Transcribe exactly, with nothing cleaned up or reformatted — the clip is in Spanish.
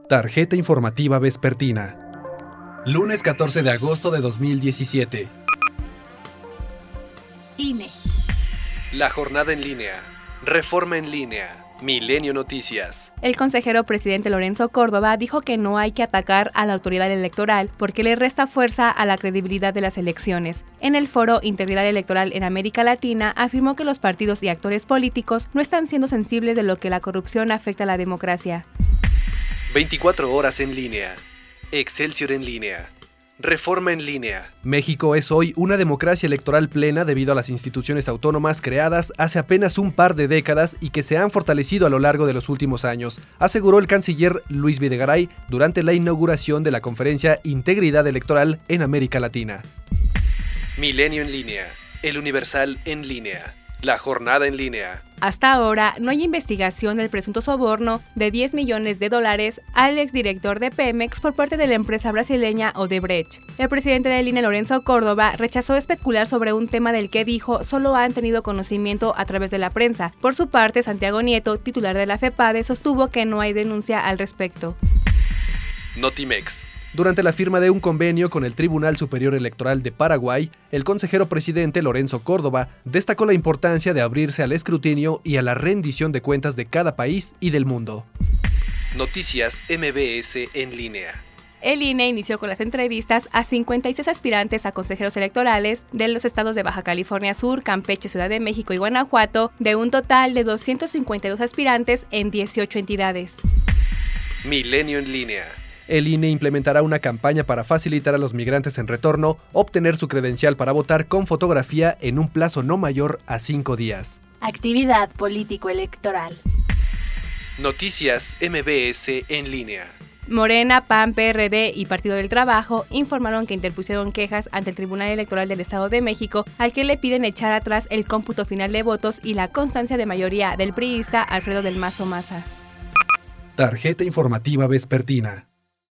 Tarjeta informativa vespertina. Lunes catorce de agosto de dos mil diecisiete. I N E. La jornada en línea. Reforma en línea. Milenio Noticias. El consejero presidente Lorenzo Córdoba dijo que no hay que atacar a la autoridad electoral porque le resta fuerza a la credibilidad de las elecciones. En el foro Integridad Electoral en América Latina, afirmó que los partidos y actores políticos no están siendo sensibles de lo que la corrupción afecta a la democracia. veinticuatro horas en línea. Excelsior en línea. Reforma en línea. México es hoy una democracia electoral plena debido a las instituciones autónomas creadas hace apenas un par de décadas y que se han fortalecido a lo largo de los últimos años, aseguró el canciller Luis Videgaray durante la inauguración de la conferencia Integridad Electoral en América Latina. Milenio en línea. El Universal en línea. La jornada en línea. Hasta ahora no hay investigación del presunto soborno de diez millones de dólares al exdirector de Pemex por parte de la empresa brasileña Odebrecht. El presidente del I N E, Lorenzo Córdoba, rechazó especular sobre un tema del que dijo solo han tenido conocimiento a través de la prensa. Por su parte, Santiago Nieto, titular de la FEPADE, sostuvo que no hay denuncia al respecto. Notimex. Durante la firma de un convenio con el Tribunal Superior Electoral de Paraguay, el consejero presidente Lorenzo Córdoba destacó la importancia de abrirse al escrutinio y a la rendición de cuentas de cada país y del mundo. Noticias M B S en línea. El I N E inició con las entrevistas a cincuenta y seis aspirantes a consejeros electorales de los estados de Baja California Sur, Campeche, Ciudad de México y Guanajuato, de un total de doscientos cincuenta y dos aspirantes en dieciocho entidades. Milenio en línea. El I N E implementará una campaña para facilitar a los migrantes en retorno obtener su credencial para votar con fotografía en un plazo no mayor a cinco días. Actividad político-electoral. Noticias M B S en línea. Morena, P A N, P R D y Partido del Trabajo informaron que interpusieron quejas ante el Tribunal Electoral del Estado de México, al que le piden echar atrás el cómputo final de votos y la constancia de mayoría del priista Alfredo del Mazo Maza. Tarjeta informativa vespertina.